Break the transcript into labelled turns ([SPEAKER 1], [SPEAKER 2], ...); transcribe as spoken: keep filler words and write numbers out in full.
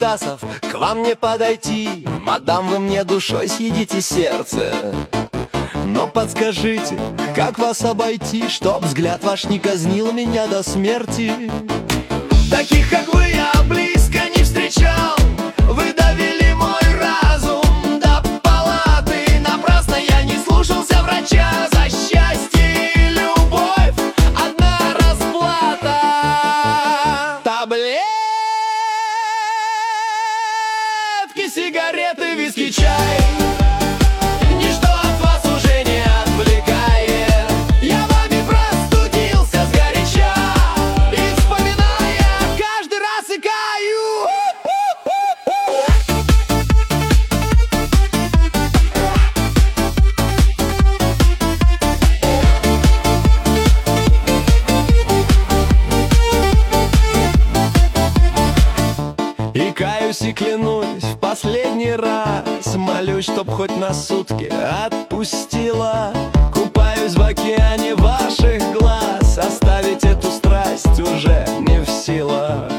[SPEAKER 1] часов к вам не подойти. Мадам, вы мне душой съедите сердце. Но подскажите, как вас обойти, чтоб взгляд ваш не казнил меня до смерти? Таких, как вы, я близко не встречал. Вы довели мой разум до палаты. Напрасно я не слушался врача. За счастье и любовь одна расплата. Таблетки, сигареты, виски, чай. И каюсь и клянусь в последний раз, молюсь, чтоб хоть на сутки отпустила. Купаюсь в океане ваших глаз, оставить эту страсть уже не в силах.